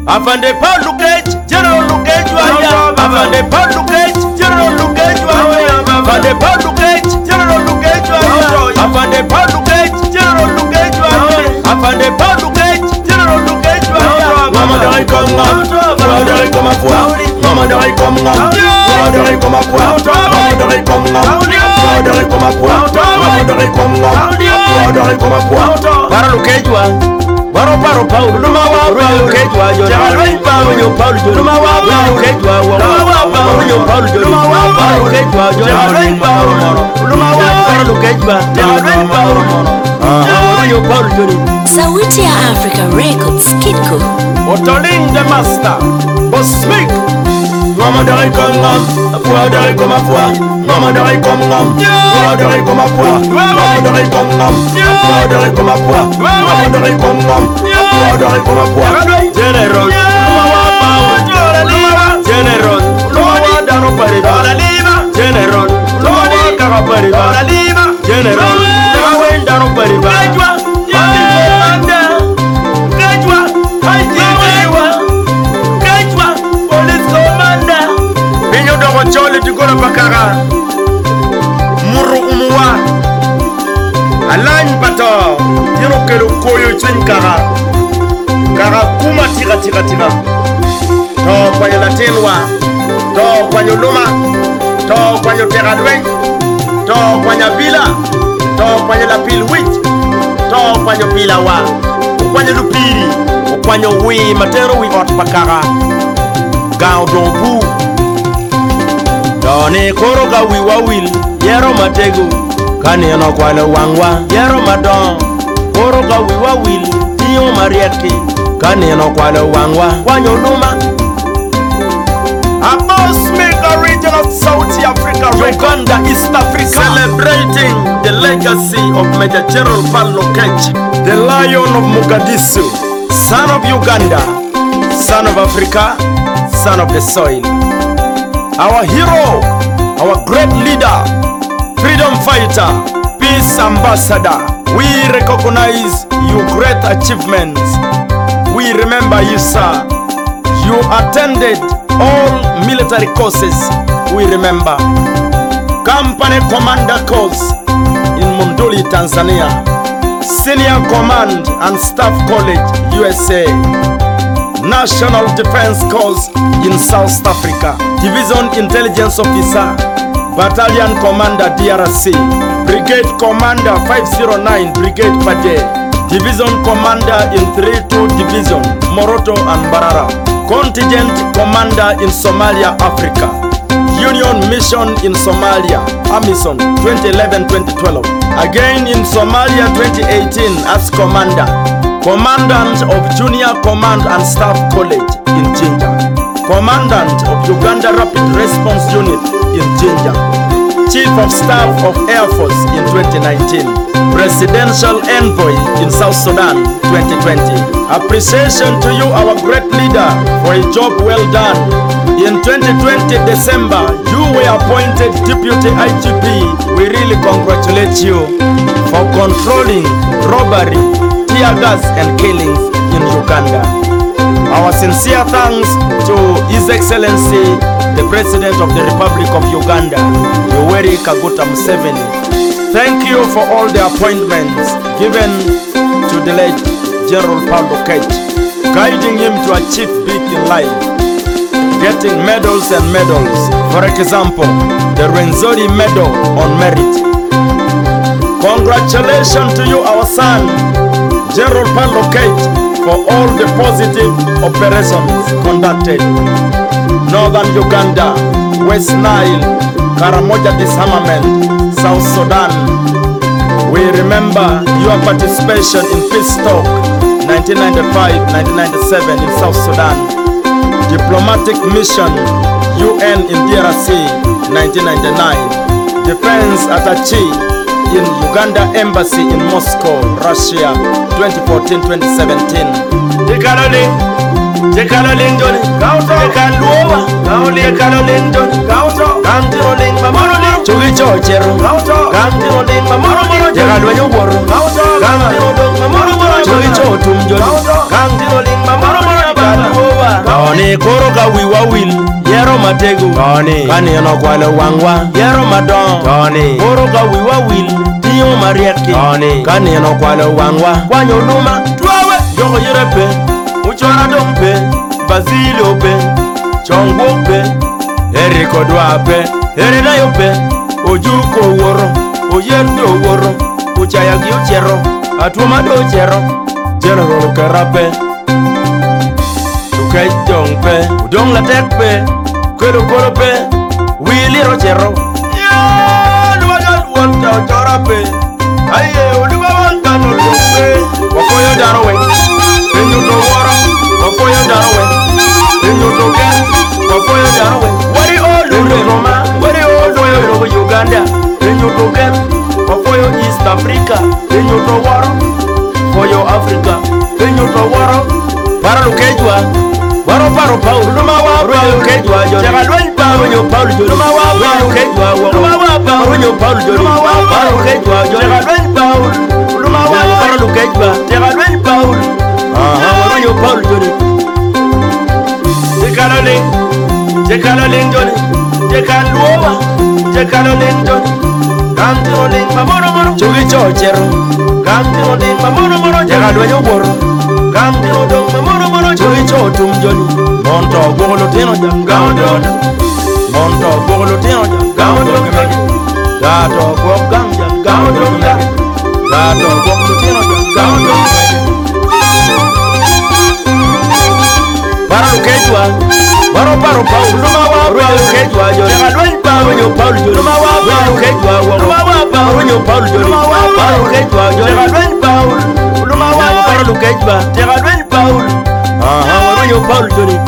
Afande Paul Lukech, General Lukech waya. Afande Paul Lukech, General Lukech waya. Afande Paul Lukech, General Lukech waya. Afande Paul Lukech, General Lukech waya. Afande Paul Lukech, General Lukech waya. Mama dai komma, mama dai komma kwa. Mama dai komma, mama dai komma kwa. Mama dai komma, mama dai komma kwa. Mama dai komma, mama dai komma kwa. Para Lukech wa. Baro Paul, Luma wa Kejwa, Jari Paul, Luma wa Kejwa, Paul, Luma wa Kejwa, Jari Paul, Luma wa Kejwa, Jari Paul, Sauti ya Africa Records, Kidco. Otoling the master, Boss Smith. Mama dai komma, kwa dai komma kwa. Mama dai komma, kwa dai komma kwa. Mama dai komma, kwa dai komma kwa. Mama dai komma, kwa dai komma kwa. General, Mama Paul, General, Mama Dano Pariba, General, Mama Karapariba, General, Mama Dano Pariba. Chole tikona pakara muru umuwa alany pato yero kero koyo chenkara kara kuma tira to kwanyo latenwa to kwanyo luma to kwanyo teradwen to kwanyo vila to kwanyo la pilwit to kwanyo pilawa kwanyo lupiri kwanyo wi matero wi ot pakara gao dompu Doni koro ka wiwa wil yero matego kani eno kwale wangwa yero madon koro ka wiwa wil tiyo marieki kani eno kwale wangwa kwanyo luma A boss maker region of South Africa, Uganda, East Africa, celebrating the legacy of Major General Paul Lukech, the Lion of Mogadishu, son of Uganda, son of Africa, son of the soil. Our hero, our great leader, freedom fighter, peace ambassador. We recognize your great achievements. We remember you, sir. You attended all military courses. We remember Company Commander course in Monduli, Tanzania, Senior Command and Staff College, USA, National Defense Course in South Africa, Division Intelligence Officer, Battalion Commander DRC, Brigade Commander 509 Brigade Pade, Division Commander in 32 Division, Moroto and Barara, Contingent Commander in Somalia, Africa, Union Mission in Somalia, AMISON 2011-2012, again in Somalia 2018 as Commander, Commandant of Junior Command and Staff College in Jinja, Commandant of Uganda Rapid Response Unit in Jinja, Chief of Staff of Air Force in 2019, Presidential Envoy in South Sudan 2020. Appreciation to you, our great leader, for a job well done. In 2020 December, you were appointed Deputy IGP. We really congratulate you for controlling robbery, tear gas and killings in Uganda. Our sincere thanks to His Excellency, the President of the Republic of Uganda, Yoweri Kaguta Museveni. Thank you for all the appointments given to the late General Paul Lukech, guiding him to achieve big in life, getting medals and medals. For example, the Rwenzori Medal on Merit. Congratulations to you, our son, General Paul Lukech, for all the positive operations conducted. Northern Uganda, West Nile, Karamoja Disarmament, South Sudan. We remember your participation in Peace Talk 1995-1997 in South Sudan. Diplomatic Mission UN in DRC 1999. Defense Attaché in Uganda Embassy in Moscow, Russia 2014-2017. Dekaloling Johnny, Gauto, Kaluova, Gauli Kaloling Johnny, Gauto, Gantiroling Mamoroling, Chugicho, Gauto, Gantiroling Mamoroling, Jagaluyo War, Gauto, Gantiroling Mamoroling, Chugicho, Tumjo, Gantiroling Mamoroling, Tony koro ka wiwa wil yero matego Tony kani no kwalo wangwa yero madon Tony koro ka wiwa wil tiyo marieki Tony kani no kwalo wangwa kwanyo luma twawe yoko yirepe uchora dompe Basilo pe chongwo pe eriko dwape erina yope ojuko woro oyendo woro uchaya gi ochero atuma do chero general karape tukay dongpe udong la tekpe kolo kolo pe wili rochero ya luwagal wonta chorape aye uluwa wonta no lumpe wakoyo darwe enyu do woro wakoyo darwe enyu do gen wakoyo darwe wari olu Roma wari olu Uganda enyu do gen wakoyo East Africa enyu do woro koyo Africa enyu do woro para lukejwa waro paro Paul luma wa Paul kejwa jo jagalwen Paul nyo Paul jo luma wa Paul kejwa luma wa Paul nyo Paul jo luma wa Paul kejwa jo jagalwen Paul luma wa Paul kejwa jagalwen Paul waro nyo Paul jo Jekaloleng joni jekaluwa jekaloleng joni kamtiroleng mamoro moro chugi chochero kamtiroleng mamoro moro jekalwenyo boro kamtiroleng mamoro moro chugi chotum joni monto bogolo teno jam gawdon monto bogolo teno jam gawdon gato gogam jam gawdon gato bogolo teno jam gawdon para kejwa waro paro Paul luma wa Paul kejwa jo jagalwen Paul nyo Paul jo luma wa Paul kejwa luma wa Paul nyo Paul jo luma wa Paul kejwa jo jagalwen Paul luma wa Paul kejwa jagalwen Paul waro nyo Paul jo ni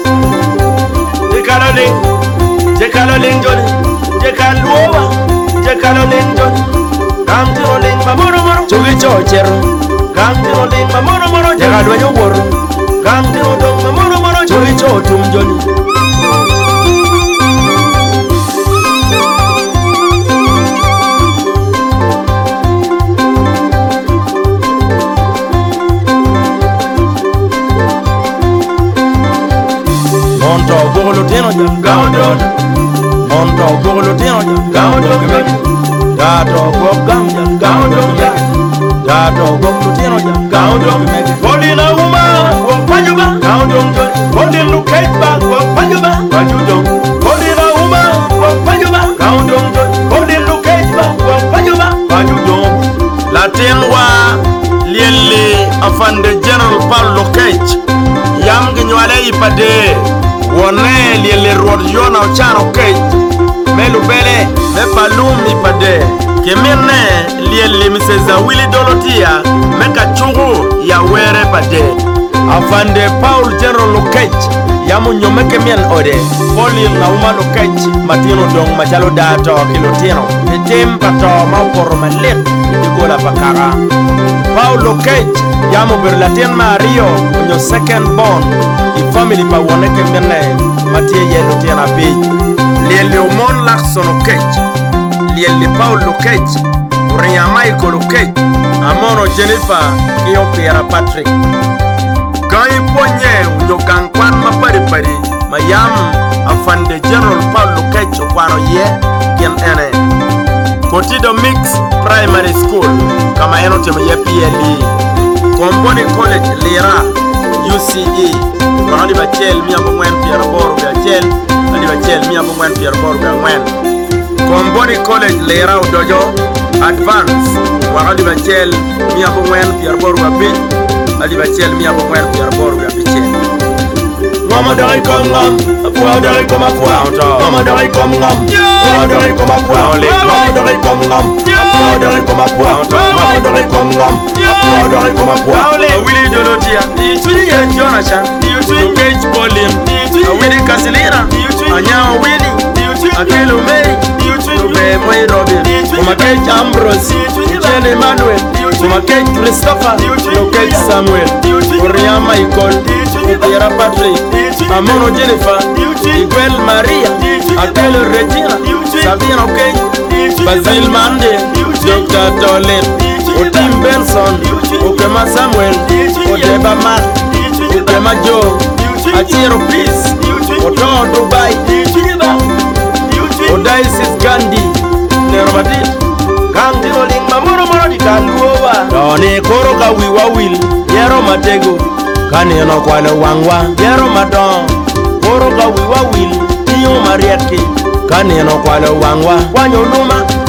jekaloleng joni jekaluwa jekaloleng joni kamtiroleng mamoro moro chugi chochero kamtiroleng mamoro moro jagalwenyo woro kamtiroleng mamoro moro chugi chotum joni monto bogolo teno jam gawdon monto bogolo teno jam gawdon gato gogam jam gawdon gato bogolo teno jam gawdon golina uma wopanjuba gawdon golin lukaiba wopanjuba wajudon golina uma wopanjuba gawdon golin lukaiba wopanjuba wajudon latin wa lielle afande general Paul Lokech yam gnwale ipade wone lielle rod yona ochano kech melu bele me palum ipade kemene lielle miseza wili dolotia meka chungu ya were pade afande Paul general Lokech yamu nyomeke mien ode Paulil na uma Lokech matino dong machalo dato kilotino etim pato mauporo malik ikola pakara Paul Lokech yamu berlatien Mario onyo second born i family pa woneke mene matie yelo tiena page lielle umon Lakson Lokech lielle Paul Lokech uriya Michael Lokech amono Jennifer iyo Pierre Patrick kai ponye unyo kankwan mapari mayam afande general Paul Lokech kwaro ye yen ene Kotido Mix Primary School kama eno tema ye PLE Komboni College Lira UCE Rani bachel miya mwen Pierre Boru bachel Rani bachel miya mwen Pierre Boru bachel Komboni College Lira udojo Advance Rani bachel miya mwen Pierre Boru bachel Rani bachel miya mwen Pierre Boru bachel Mama dari komngam, apua dari komapua, mama dari komngam, mama dari komapua, mama dari komngam, apua dari komapua, mama dari komngam, apua dari komapua. Willy Dolotia, Willy and Jonathan, Cage Pauline, Willy Casilina, Anya Willy, Akelo May, May Robin, Cage Ambrose, Jenny Manuel, Cage Christopher, Cage Samuel, Oriya Michael, Pierre Patrick, Amono Jennifer, Iguel Maria, Akelo Regina, Sabina Okey, Basil Mande, Dr. Tolen, Otim Benson, Okema Samuel, Odeba Mark, Okema Joe, Achiro Peace, Oto Dubai, Odaisis Gandhi, Neromati, Kandilo Lingma Moro di Kanduova, Tony Koroga Wiwa Will, Yero Matego, Kanino Kwale Wangwa, Yero Madon, Koroga Wiwa Will, Niyo Mariaki, Kanino Kwale Wangwa, Wanyo Luma.